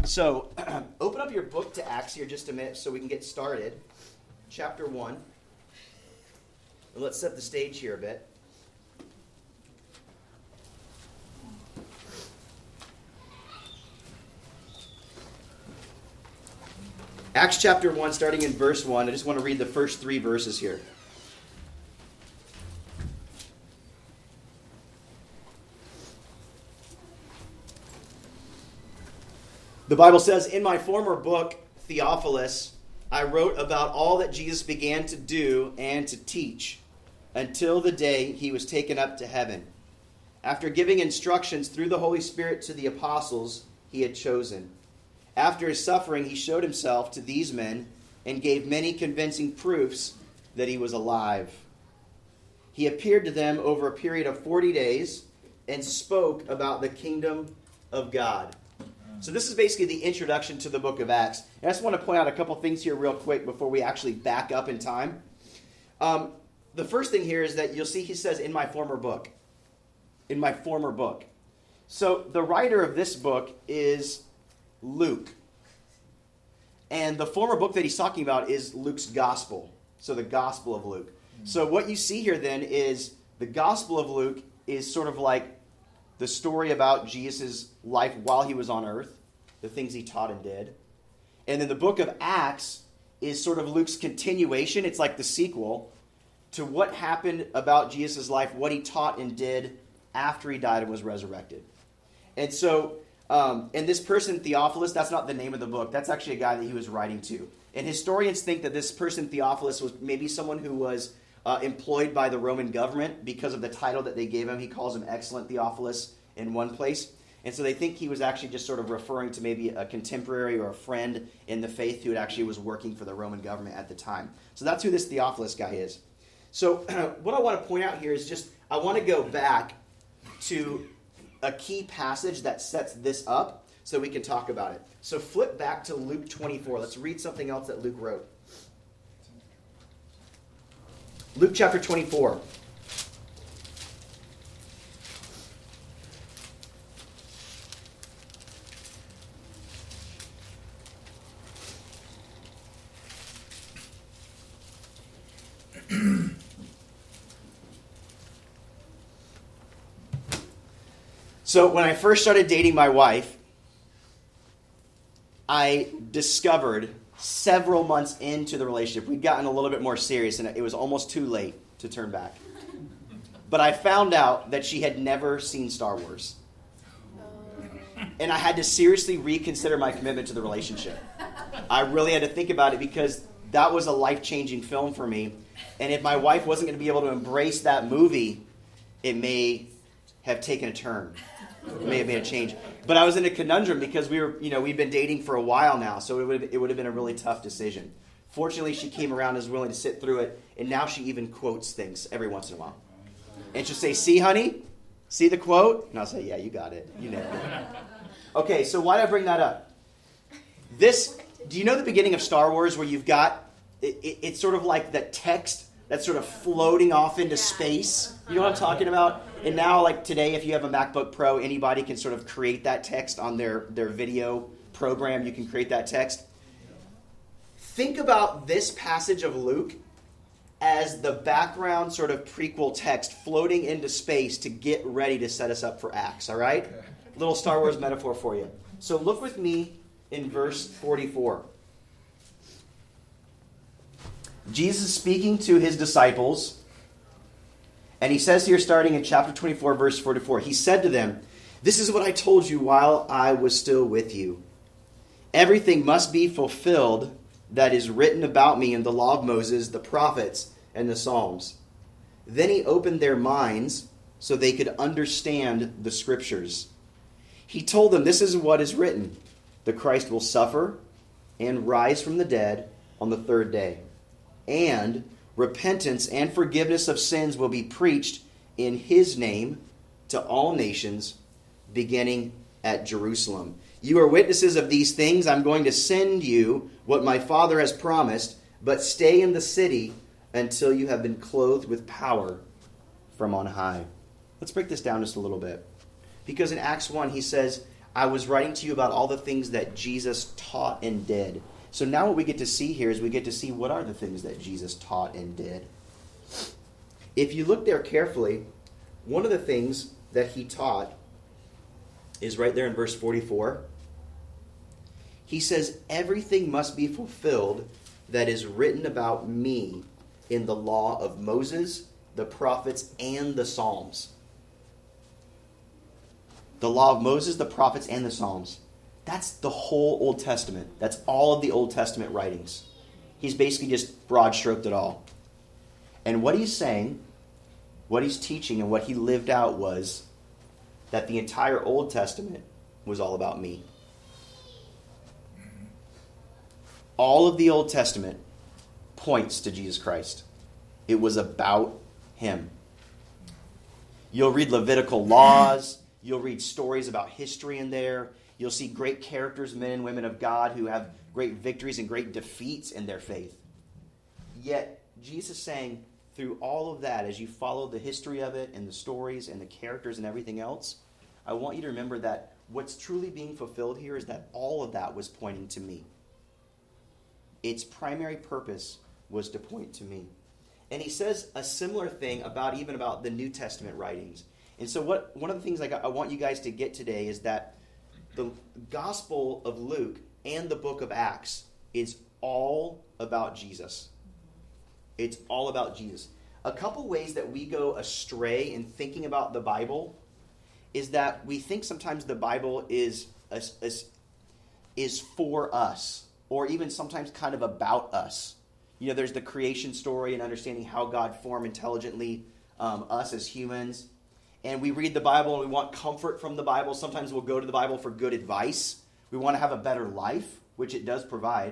So, open up your book to Acts here just a minute so we can get started. Chapter 1. And let's set the stage here a bit. Acts chapter 1, starting in verse 1. I just want to read the first 3 verses here. The Bible says, "In my former book, Theophilus, I wrote about all that Jesus began to do and to teach until the day he was taken up to heaven, after giving instructions through the Holy Spirit to the apostles he had chosen. After his suffering, he showed himself to these men and gave many convincing proofs that he was alive. He appeared to them over a period of 40 days and spoke about the kingdom of God." So this is basically the introduction to the book of Acts. And I just want to point out a couple things here real quick before we actually back up in time. The first thing here is that you'll see he says, "in my former book." In my former book. So the writer of this book is Luke. And the former book that he's talking about is Luke's gospel. So the Gospel of Luke. So what you see here then is the Gospel of Luke is sort of like the story about Jesus' life while he was on earth, the things he taught and did. And then the book of Acts is sort of Luke's continuation. It's like the sequel to what happened about Jesus' life, what he taught and did after he died and was resurrected. And so, and this person, Theophilus, that's not the name of the book. That's actually a guy that he was writing to. And historians think that this person, Theophilus, was maybe someone who was employed by the Roman government because of the title that they gave him. He calls him Excellent Theophilus in one place. And so they think he was actually just sort of referring to maybe a contemporary or a friend in the faith who actually was working for the Roman government at the time. So that's who this Theophilus guy is. So what I want to point out here is just, I want to go back to a key passage that sets this up so we can talk about it. So flip back to Luke 24. Let's read something else that Luke wrote. Luke chapter 24. So when I first started dating my wife, I discovered several months into the relationship, we'd gotten a little bit more serious, and it was almost too late to turn back. But I found out that she had never seen Star Wars. And I had to seriously reconsider my commitment to the relationship. I really had to think about it because that was a life-changing film for me. And if my wife wasn't going to be able to embrace that movie, it may have taken a turn. It may have made a change. But I was in a conundrum because we'd been dating for a while now, so it would have been a really tough decision. Fortunately, she came around and was willing to sit through it, and now she even quotes things every once in a while. And she'll say, "See, honey? See the quote?" And I'll say, "Yeah, you got it. You know it." Okay, so why did I bring that up? Do you know the beginning of Star Wars where you've got, it's sort of like the text that's sort of floating off into space? You know what I'm talking about? And now, like today, if you have a MacBook Pro, anybody can sort of create that text on their video program. You can create that text. Think about this passage of Luke as the background sort of prequel text floating into space to get ready to set us up for Acts, all right? Little Star Wars metaphor for you. So look with me in verse 44. Jesus is speaking to his disciples, and he says here, starting in chapter 24, verse 44, he said to them, "This is what I told you while I was still with you. Everything must be fulfilled that is written about me in the law of Moses, the prophets, and the Psalms." Then he opened their minds so they could understand the scriptures. He told them, "This is what is written. The Christ will suffer and rise from the dead on the third day. And repentance and forgiveness of sins will be preached in his name to all nations, beginning at Jerusalem. You are witnesses of these things. I'm going to send you what my Father has promised, but stay in the city until you have been clothed with power from on high." Let's break this down just a little bit. Because in Acts 1, he says, I was writing to you about all the things that Jesus taught and did. So now what we get to see here is we get to see what are the things that Jesus taught and did. If you look there carefully, one of the things that he taught is right there in verse 44. He says, everything must be fulfilled that is written about me in the law of Moses, the prophets, and the Psalms. The law of Moses, the prophets, and the Psalms. That's the whole Old Testament. That's all of the Old Testament writings. He's basically just broad-stroked it all. And what he's saying, what he's teaching, and what he lived out was that the entire Old Testament was all about me. All of the Old Testament points to Jesus Christ. It was about him. You'll read Levitical laws. You'll read stories about history in there. You'll see great characters, men and women of God, who have great victories and great defeats in their faith. Yet, Jesus is saying, through all of that, as you follow the history of it and the stories and the characters and everything else, I want you to remember that what's truly being fulfilled here is that all of that was pointing to me. Its primary purpose was to point to me. And he says a similar thing about the New Testament writings. And so one of the things I want you guys to get today is that the Gospel of Luke and the book of Acts is all about Jesus. It's all about Jesus. A couple ways that we go astray in thinking about the Bible is that we think sometimes the Bible is for us, or even sometimes kind of about us. You know, there's the creation story and understanding how God formed intelligently us as humans. And we read the Bible and we want comfort from the Bible. Sometimes we'll go to the Bible for good advice. We want to have a better life, which it does provide.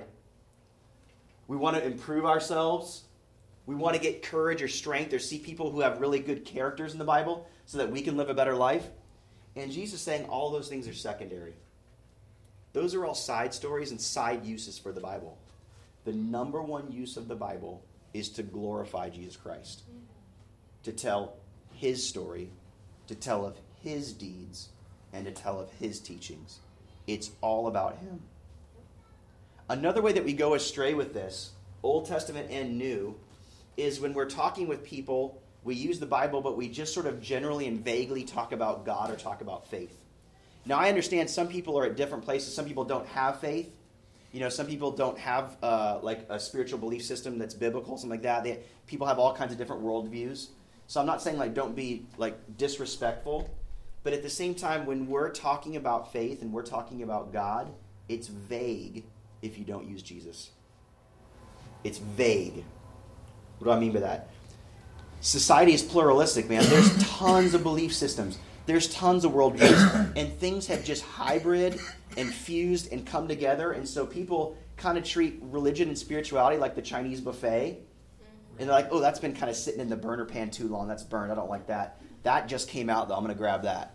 We want to improve ourselves. We want to get courage or strength or see people who have really good characters in the Bible so that we can live a better life. And Jesus is saying all those things are secondary. Those are all side stories and side uses for the Bible. The number one use of the Bible is to glorify Jesus Christ, to tell his story, to tell of his deeds, and to tell of his teachings. It's all about him. Another way that we go astray with this, Old Testament and New, is when we're talking with people, we use the Bible, but we just sort of generally and vaguely talk about God or talk about faith. Now, I understand some people are at different places. Some people don't have faith. You know, some people don't have like a spiritual belief system that's biblical, something like that. People have all kinds of different worldviews. So I'm not saying like don't be like disrespectful, but at the same time, when we're talking about faith and we're talking about God, it's vague if you don't use Jesus. It's vague. What do I mean by that? Society is pluralistic, man. There's tons of belief systems. There's tons of worldviews, and things have just hybrid and fused and come together, and so people kind of treat religion and spirituality like the Chinese buffet. And they're like, oh, that's been kind of sitting in the burner pan too long. That's burned. I don't like that. That just came out, though. I'm going to grab that.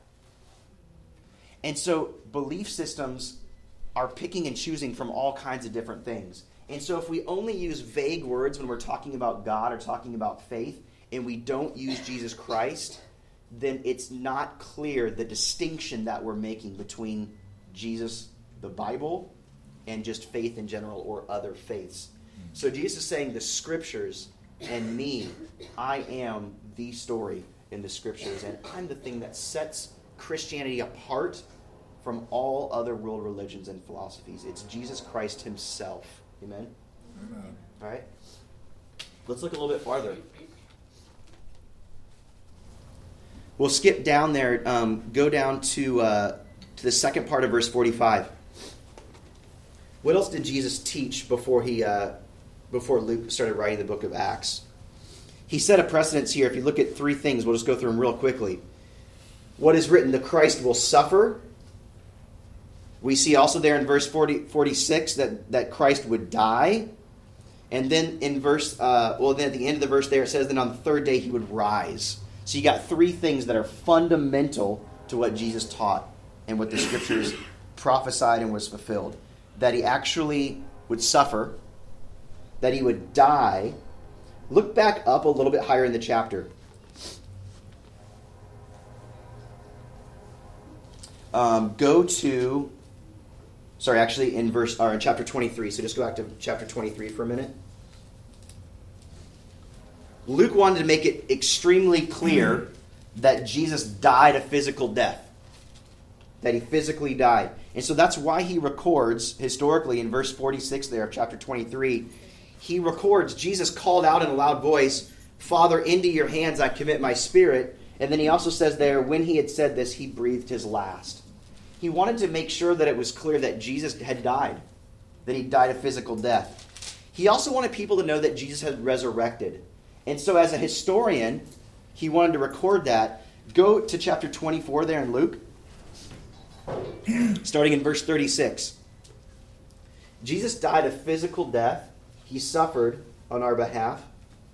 And so belief systems are picking and choosing from all kinds of different things. And so if we only use vague words when we're talking about God or talking about faith, and we don't use Jesus Christ, then it's not clear the distinction that we're making between Jesus, the Bible, and just faith in general or other faiths. So Jesus is saying the Scriptures and me, I am the story in the Scriptures, and I'm the thing that sets Christianity apart from all other world religions and philosophies. It's Jesus Christ himself. Amen? Amen. All right? Let's look a little bit farther. We'll skip down there, go down to the second part of verse 45. What else did Jesus teach before Luke started writing the book of Acts? He set a precedence here. If you look at three things, we'll just go through them real quickly. What is written, the Christ will suffer. We see also there in verse 46 that Christ would die. And then in then at the end of the verse there, it says that on the third day he would rise. So you got three things that are fundamental to what Jesus taught and what the Scriptures prophesied and was fulfilled. That he actually would suffer, that he would die. Look back up a little bit higher in the chapter. Go to, in chapter 23. So just go back to chapter 23 for a minute. Luke wanted to make it extremely clear that Jesus died a physical death. That he physically died. And so that's why he records, historically, in verse 46 there of chapter 23, he records, Jesus called out in a loud voice, "Father, into your hands I commit my spirit." And then he also says there, when he had said this, he breathed his last. He wanted to make sure that it was clear that Jesus had died, that he died a physical death. He also wanted people to know that Jesus had resurrected. And so as a historian, he wanted to record that. Go to chapter 24 there in Luke, starting in verse 36. Jesus died a physical death. He suffered on our behalf.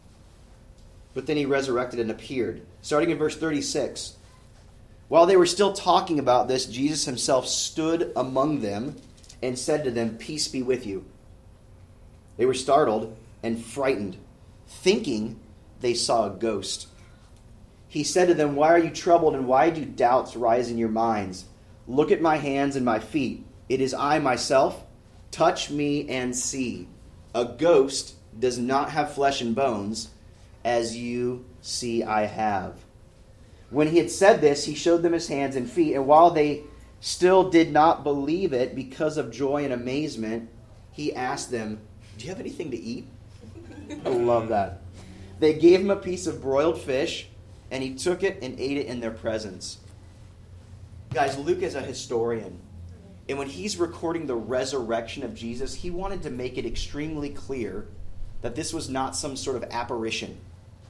But then he resurrected and appeared. Starting in verse 36. While they were still talking about this, Jesus himself stood among them and said to them, "Peace be with you." They were startled and frightened, thinking they saw a ghost. He said to them, "Why are you troubled, and why do doubts rise in your minds? Look at my hands and my feet. It is I myself. Touch me and see. A ghost does not have flesh and bones, as you see I have." When he had said this, he showed them his hands and feet, and while they still did not believe it because of joy and amazement, he asked them, "Do you have anything to eat?" I love that. They gave him a piece of broiled fish, and he took it and ate it in their presence. Guys, Luke is a historian, and when he's recording the resurrection of Jesus, he wanted to make it extremely clear that this was not some sort of apparition.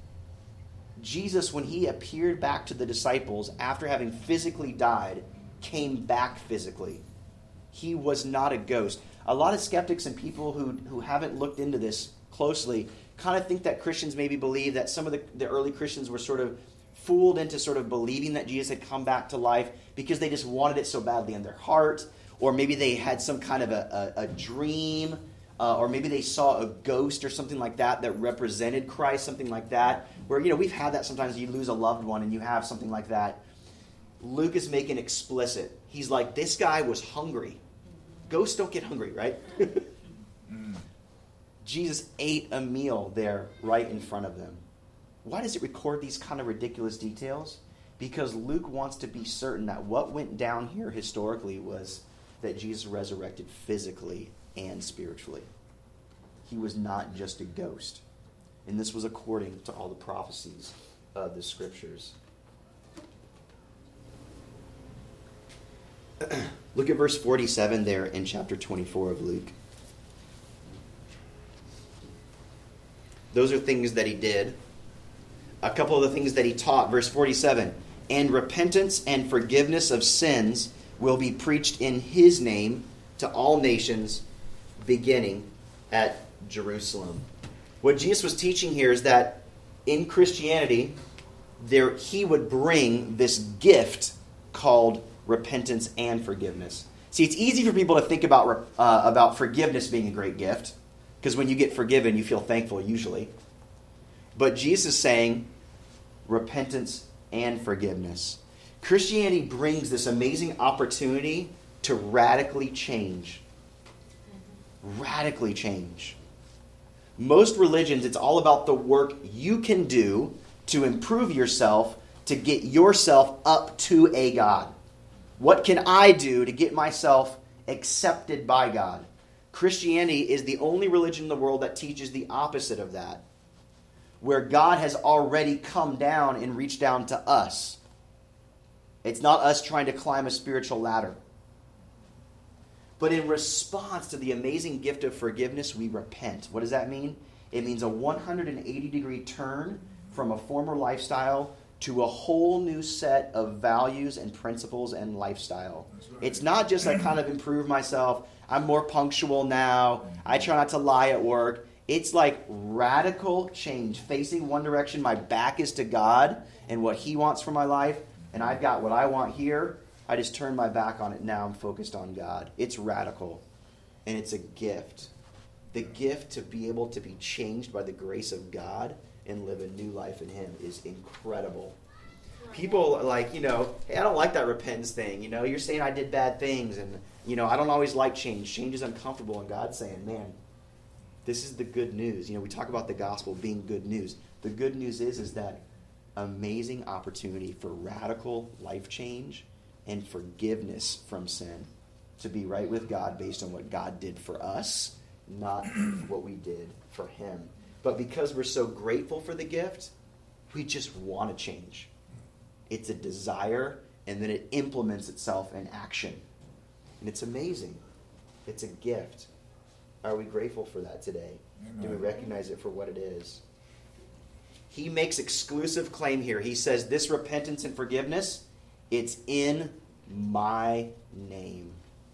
Jesus, when he appeared back to the disciples after having physically died, came back physically. He was not a ghost. A lot of skeptics and people who haven't looked into this closely kind of think that Christians maybe believe that some of the early Christians were sort of fooled into sort of believing that Jesus had come back to life because they just wanted it so badly in their heart, or maybe they had some kind of a dream, or maybe they saw a ghost or something like that represented Christ, something like that, where, we've had that sometimes. You lose a loved one and you have something like that. Luke is making explicit. He's like, this guy was hungry. Ghosts don't get hungry, right? Jesus ate a meal there right in front of them. Why does it record these kind of ridiculous details? Because Luke wants to be certain that what went down here historically was that Jesus resurrected physically and spiritually. He was not just a ghost. And this was according to all the prophecies of the Scriptures. Look at verse 47 there in chapter 24 of Luke. Those are things that he did. A couple of the things that he taught. Verse 47. "And repentance and forgiveness of sins will be preached in his name to all nations, beginning at Jerusalem." What Jesus was teaching here is that in Christianity, he would bring this gift called repentance and forgiveness. See, it's easy for people to think about forgiveness being a great gift, because when you get forgiven, you feel thankful usually. But Jesus is saying repentance and forgiveness. Christianity brings this amazing opportunity to radically change. Radically change. Most religions, it's all about the work you can do to improve yourself, to get yourself up to a God. What can I do to get myself accepted by God? Christianity is the only religion in the world that teaches the opposite of that, where God has already come down and reached down to us. It's not us trying to climb a spiritual ladder. But in response to the amazing gift of forgiveness, we repent. What does that mean? It means a 180-degree turn from a former lifestyle to a whole new set of values and principles and lifestyle. Right. It's not just I kind of improve myself. I'm more punctual now. I try not to lie at work. It's like radical change, facing one direction. My back is to God and what he wants for my life, and I've got what I want here. I just turn my back on it. Now I'm focused on God. It's radical, and it's a gift. The gift to be able to be changed by the grace of God and live a new life in him is incredible. People are like, hey, I don't like that repentance thing. You're saying I did bad things, and, I don't always like change. Change is uncomfortable, and God's saying, man, this is the good news. We talk about the gospel being good news. The good news is that amazing opportunity for radical life change and forgiveness from sin, to be right with God based on what God did for us, not what we did for him. But because we're so grateful for the gift, we just want to change. It's a desire, and then it implements itself in action. And it's amazing. It's a gift. Are we grateful for that today? Amen. Do we recognize it for what it is? He makes exclusive claim here. He says, this repentance and forgiveness, it's in my name.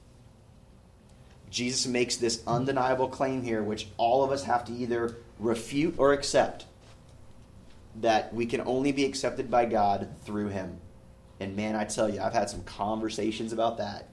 Jesus makes this undeniable claim here, which all of us have to either refute or accept, that we can only be accepted by God through him. And man, I tell you, I've had some conversations about that.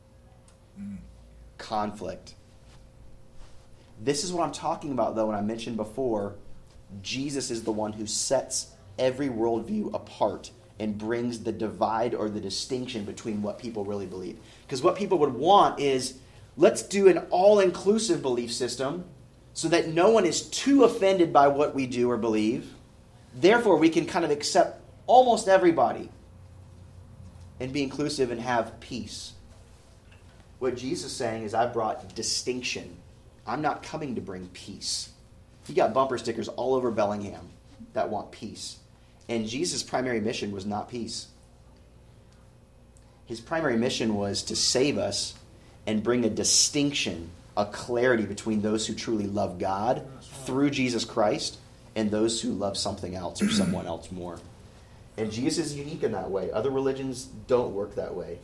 Conflict. This is what I'm talking about, though, when I mentioned before, Jesus is the one who sets every worldview apart and brings the divide or the distinction between what people really believe. Because what people would want is, let's do an all-inclusive belief system so that no one is too offended by what we do or believe. Therefore, we can kind of accept almost everybody and be inclusive and have peace. What Jesus is saying is, I brought distinction. I'm not coming to bring peace. You got bumper stickers all over Bellingham that want peace. And Jesus' primary mission was not peace. His primary mission was to save us and bring a distinction, a clarity between those who truly love God through Jesus Christ and those who love something else or someone else more. And Jesus is unique in that way. Other religions don't work that way.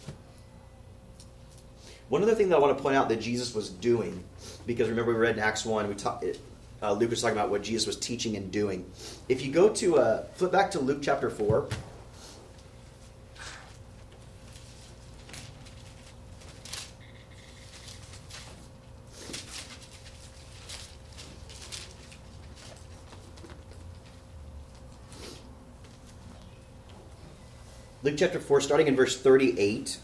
One other thing that I want to point out that Jesus was doing, because remember we read in Acts 1, Luke was talking about what Jesus was teaching and doing. If you go to, flip back to Luke chapter 4. Luke chapter 4, starting in verse 38.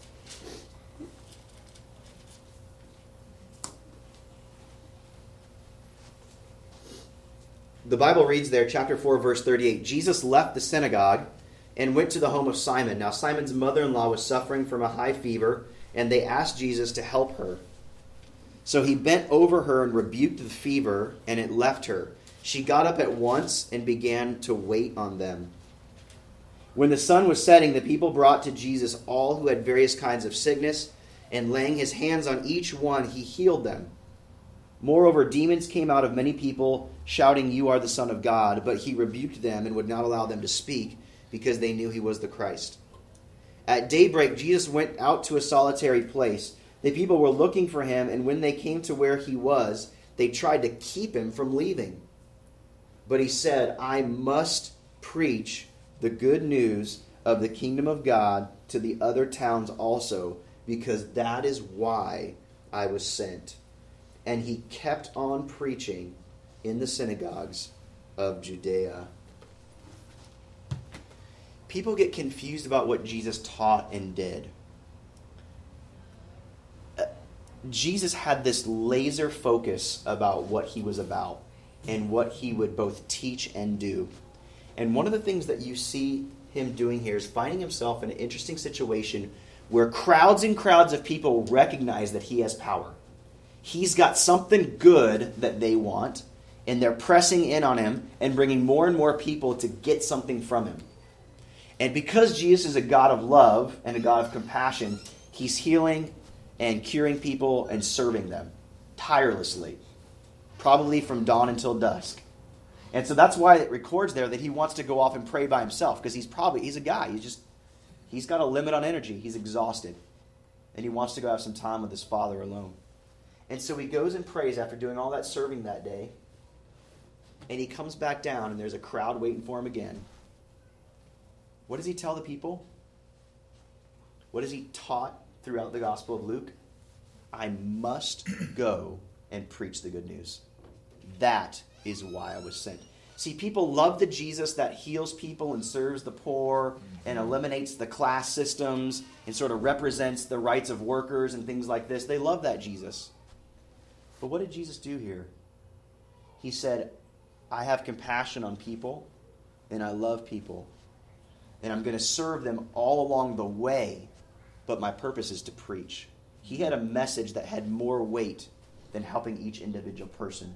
The Bible reads there, chapter 4, verse 38, Jesus left the synagogue and went to the home of Simon. Now Simon's mother-in-law was suffering from a high fever, and they asked Jesus to help her. So he bent over her and rebuked the fever, and it left her. She got up at once and began to wait on them. When the sun was setting, the people brought to Jesus all who had various kinds of sickness, and laying his hands on each one, he healed them. Moreover, demons came out of many people, shouting, "You are the Son of God," but he rebuked them and would not allow them to speak, because they knew he was the Christ. At daybreak, Jesus went out to a solitary place. The people were looking for him, and when they came to where he was, they tried to keep him from leaving. But he said, "I must preach the good news of the kingdom of God to the other towns also, because that is why I was sent." And he kept on preaching in the synagogues of Judea. People get confused about what Jesus taught and did. Jesus had this laser focus about what he was about and what he would both teach and do. And one of the things that you see him doing here is finding himself in an interesting situation where crowds and crowds of people recognize that he has power. He's got something good that they want, and they're pressing in on him and bringing more and more people to get something from him. And because Jesus is a God of love and a God of compassion, he's healing and curing people and serving them tirelessly, probably from dawn until dusk. And so that's why it records there that he wants to go off and pray by himself, because he's a guy. He's got a limit on energy. He's exhausted. And he wants to go have some time with his Father alone. And so he goes and prays after doing all that serving that day. And he comes back down, and there's a crowd waiting for him again. What does he tell the people? What has he taught throughout the Gospel of Luke? I must go and preach the good news. That is why I was sent. See, people love the Jesus that heals people and serves the poor and eliminates the class systems and sort of represents the rights of workers and things like this. They love that Jesus. But what did Jesus do here? He said, I have compassion on people and I love people. And I'm going to serve them all along the way, but my purpose is to preach. He had a message that had more weight than helping each individual person.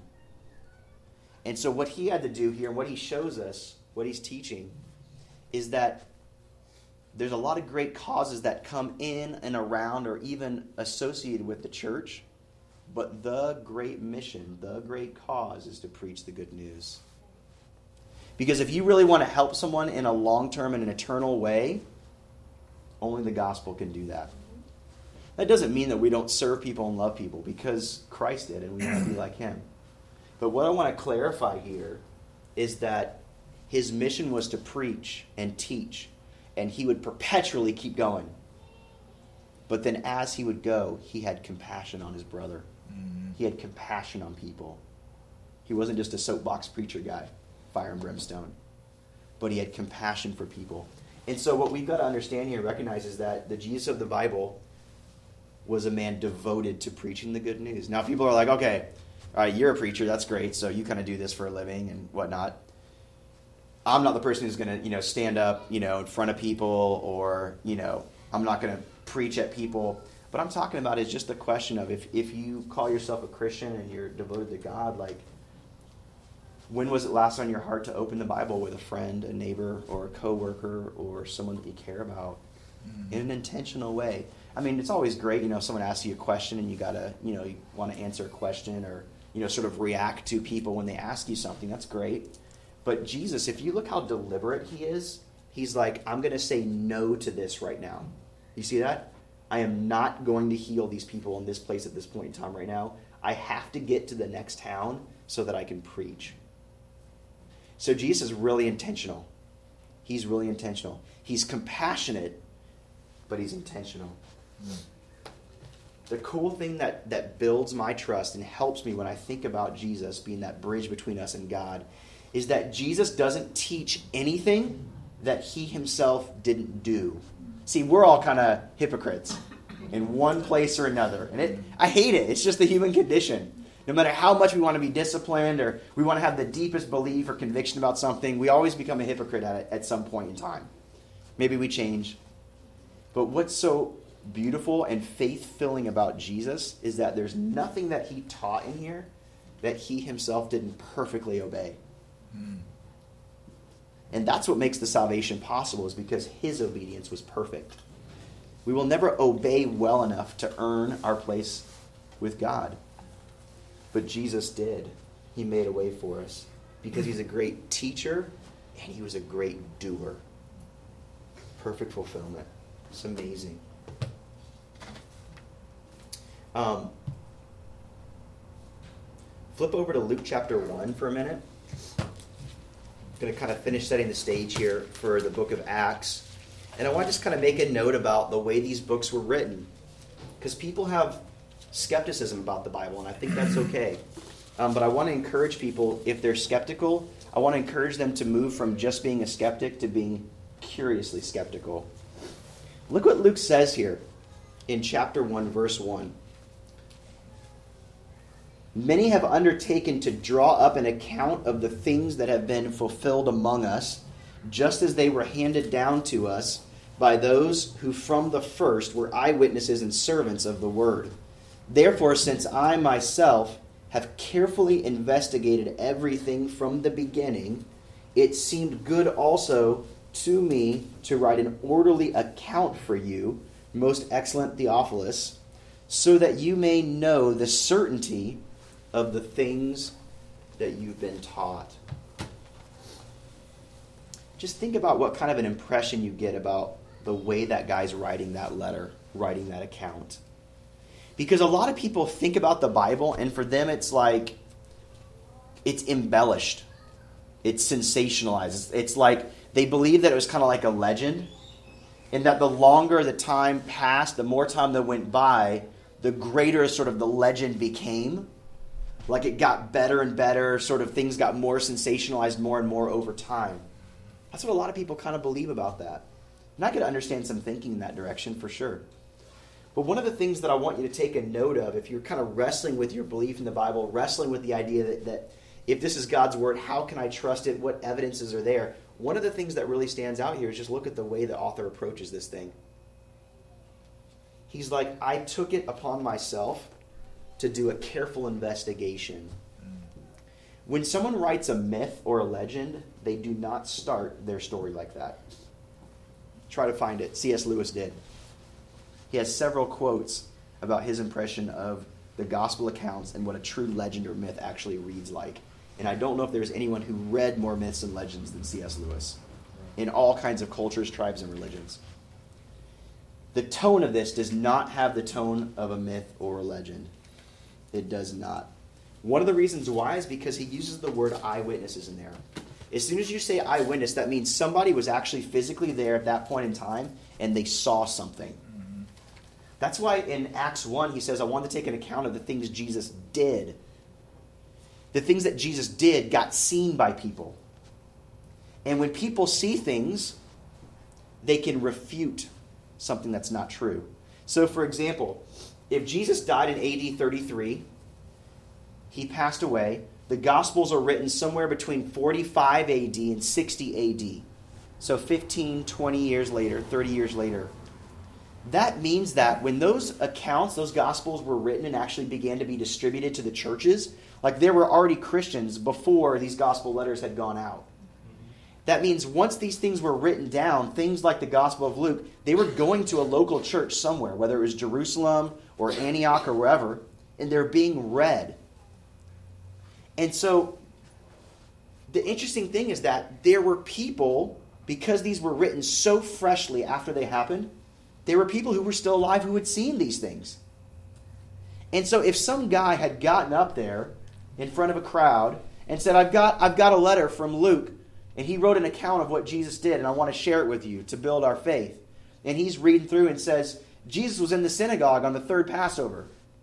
And so what he had to do here, and what he shows us, what he's teaching, is that there's a lot of great causes that come in and around or even associated with the church, but the great mission, the great cause is to preach the good news. Because if you really want to help someone in a long-term and an eternal way, only the gospel can do that. That doesn't mean that we don't serve people and love people, because Christ did, and we want to be like him. But what I want to clarify here is that his mission was to preach and teach, and he would perpetually keep going. But then as he would go, he had compassion on his brother. Mm-hmm. He had compassion on people. He wasn't just a soapbox preacher guy, fire and brimstone. But he had compassion for people. And so what we've got to understand here, recognize, is that the Jesus of the Bible was a man devoted to preaching the good news. Now, people are like, okay, all right, you're a preacher, that's great, so you kind of do this for a living and whatnot. I'm not the person who's going to, stand up, in front of people, or, I'm not going to preach at people. What I'm talking about is just the question of if you call yourself a Christian and you're devoted to God, like, when was it last on your heart to open the Bible with a friend, a neighbor, or a coworker, or someone that you care about in an intentional way? I mean, it's always great, if someone asks you a question and you gotta, you want to answer a question or, sort of react to people when they ask you something. That's great. But Jesus, if you look how deliberate he is, he's like, I'm going to say no to this right now. You see that? I am not going to heal these people in this place at this point in time right now. I have to get to the next town so that I can preach. So Jesus is really intentional. He's really intentional. He's compassionate, but he's intentional. The cool thing that builds my trust and helps me when I think about Jesus being that bridge between us and God is that Jesus doesn't teach anything that he himself didn't do. See, we're all kind of hypocrites in one place or another. And I hate it. It's just the human condition. No matter how much we want to be disciplined or we want to have the deepest belief or conviction about something, we always become a hypocrite at some point in time. Maybe we change. But what's so beautiful and faith-filling about Jesus is that there's nothing that he taught in here that he himself didn't perfectly obey. And that's what makes the salvation possible, is because his obedience was perfect. We will never obey well enough to earn our place with God. But Jesus did. He made a way for us because he's a great teacher and he was a great doer. Perfect fulfillment. It's amazing. Flip over to Luke chapter 1 for a minute. I'm going to kind of finish setting the stage here for the book of Acts. And I want to just kind of make a note about the way these books were written. Because people have skepticism about the Bible, and I think that's okay. But I want to encourage people, if they're skeptical, I want to encourage them to move from just being a skeptic to being curiously skeptical. Look what Luke says here in chapter 1, verse 1. Many have undertaken to draw up an account of the things that have been fulfilled among us, just as they were handed down to us by those who from the first were eyewitnesses and servants of the word. Therefore, since I myself have carefully investigated everything from the beginning, it seemed good also to me to write an orderly account for you, most excellent Theophilus, so that you may know the certainty of the things that you've been taught. Just think about what kind of an impression you get about the way that guy's writing that letter, writing that account. Because a lot of people think about the Bible, and for them it's like, it's embellished. It's sensationalized. It's like they believe that it was kind of like a legend, and that the longer the time passed, the more time that went by, the greater sort of the legend became. like it got better and better, sort of things got more sensationalized more and more over time. That's what a lot of people kind of believe about that. And I could understand some thinking in that direction for sure. But one of the things that I want you to take a note of, if you're kind of wrestling with your belief in the Bible, wrestling with the idea that if this is God's word, how can I trust it? What evidences are there? One of the things that really stands out here is just look at the way the author approaches this thing. He's like, I took it upon myself to do a careful investigation. When someone writes a myth or a legend, they do not start their story like that. Try to find it. C.S. Lewis did. He has several quotes about his impression of the gospel accounts and what a true legend or myth actually reads like. And I don't know if there's anyone who read more myths and legends than C.S. Lewis in all kinds of cultures, tribes, and religions. The tone of this does not have the tone of a myth or a legend. It does not. One of the reasons why is because he uses the word eyewitnesses in there. As soon as you say eyewitness, that means somebody was actually physically there at that point in time and they saw something. That's why in Acts 1 he says, I want to take an account of the things Jesus did. The things that Jesus did got seen by people. And when people see things, they can refute something that's not true. So for example, if Jesus died in AD 33, he passed away, the Gospels are written somewhere between 45 AD and 60 AD. So 15, 20 years later, 30 years later. That means that when those accounts, those Gospels were written and actually began to be distributed to the churches, like there were already Christians before these Gospel letters had gone out. That means once these things were written down, things like the Gospel of Luke, they were going to a local church somewhere, whether it was Jerusalem or Antioch or wherever, and they're being read. And so the interesting thing is that there were people, because these were written so freshly after they happened, there were people who were still alive who had seen these things. And so if some guy had gotten up there in front of a crowd and said, I've got a letter from Luke, and he wrote an account of what Jesus did, and I want to share it with you to build our faith. And he's reading through and says, Jesus was in the synagogue on the third Passover.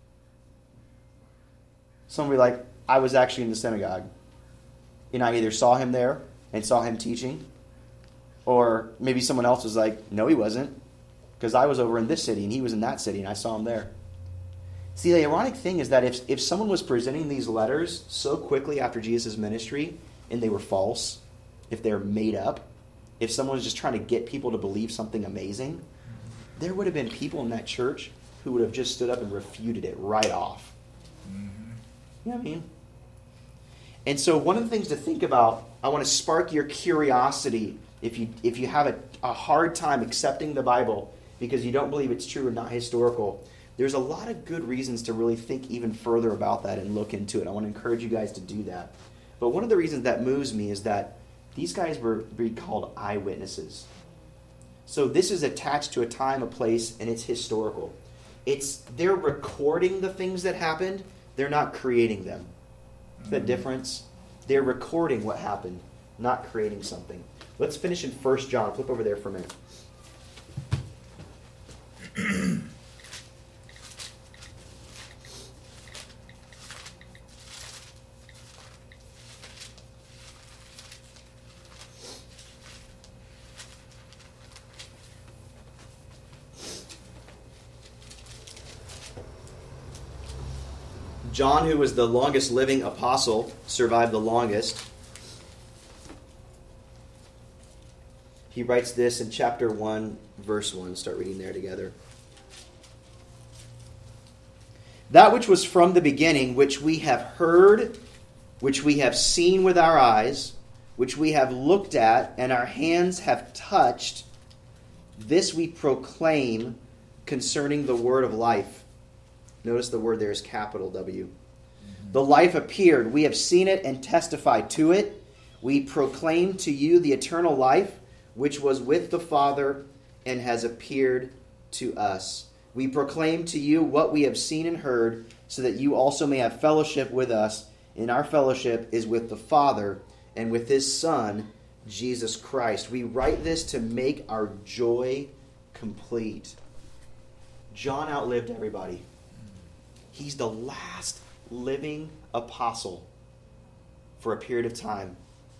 Somebody like, I was actually in the synagogue. And I either saw him there and saw him teaching, or maybe someone else was like, no, he wasn't, because I was over in this city and he was in that city and I saw him there. See, the ironic thing is that if someone was presenting these letters so quickly after Jesus' ministry and they were false, if they're made up, if someone was just trying to get people to believe something amazing, there would have been people in that church who would have just stood up and refuted it right off. You know what I mean? And so one of the things to think about, I want to spark your curiosity if you have a hard time accepting the Bible because you don't believe it's true or not historical. There's a lot of good reasons to really think even further about that and look into it. I want to encourage you guys to do that. But one of the reasons that moves me is that these guys were being called eyewitnesses. So this is attached to a time, a place, and it's historical. They're recording the things that happened. They're not creating them. Is that difference? They're recording what happened, not creating something. Let's finish in 1 John. Flip over there for a minute. John, who was the longest living apostle, survived the longest. He writes this in chapter 1, verse 1. Start reading there together. That which was from the beginning, which we have heard, which we have seen with our eyes, which we have looked at, and our hands have touched, this we proclaim concerning the word of life. Notice the word there is capital W. The life appeared. We have seen it and testified to it. We proclaim to you the eternal life, which was with the Father and has appeared to us. We proclaim to you what we have seen and heard, so that you also may have fellowship with us. And our fellowship is with the Father and with His Son, Jesus Christ. We write this to make our joy complete. John outlived everybody. He's the last living apostle for a period of time.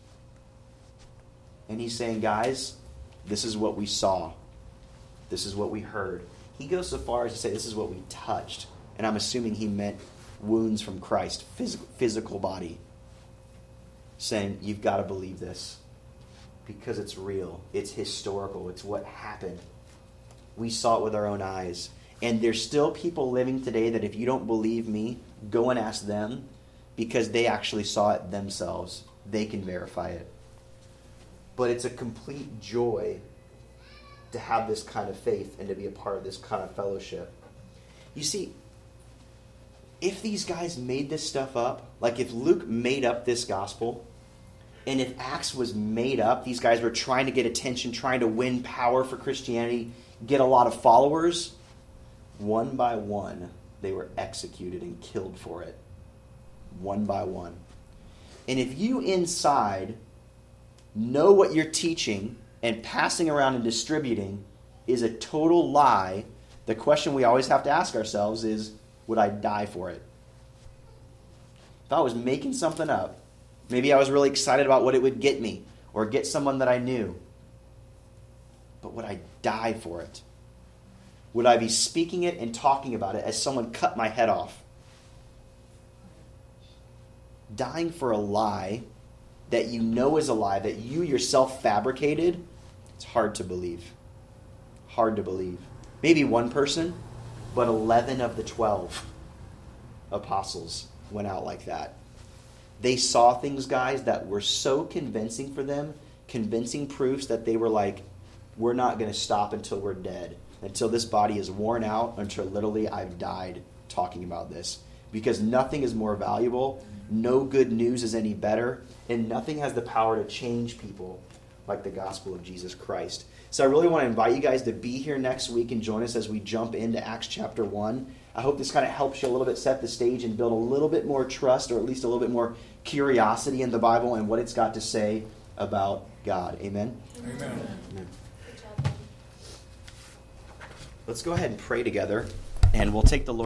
And he's saying, guys, this is what we saw. This is what we heard. He goes so far as to say this is what we touched. And I'm assuming he meant wounds from Christ, physical body. Saying, you've got to believe this. Because it's real. It's historical. It's what happened. We saw it with our own eyes. And there's still people living today that if you don't believe me, go and ask them, because they actually saw it themselves. They can verify it. But it's a complete joy to have this kind of faith and to be a part of this kind of fellowship. You see, if these guys made this stuff up, like if Luke made up this gospel, and if Acts was made up, these guys were trying to get attention, trying to win power for Christianity, get a lot of followers, one by one, they were executed and killed for it. One by one. And if you inside know what you're teaching and passing around and distributing is a total lie, the question we always have to ask ourselves is, would I die for it? If I was making something up, maybe I was really excited about what it would get me or get someone that I knew, but would I die for it? Would I be speaking it and talking about it as someone cut my head off? Dying for a lie that you know is a lie, that you yourself fabricated, it's hard to believe. Hard to believe. Maybe one person, but 11 of the 12 apostles went out like that. They saw things, guys, that were so convincing for them, convincing proofs that they were like, we're not going to stop until we're dead, until this body is worn out, until literally I've died talking about this. Because nothing is more valuable, no good news is any better, and nothing has the power to change people like the gospel of Jesus Christ. So I really want to invite you guys to be here next week and join us as we jump into Acts chapter 1. I hope this kind of helps you a little bit set the stage and build a little bit more trust, or at least a little bit more curiosity in the Bible and what it's got to say about God. Amen? Amen. Amen. Let's go ahead and pray together, and we'll take the Lord.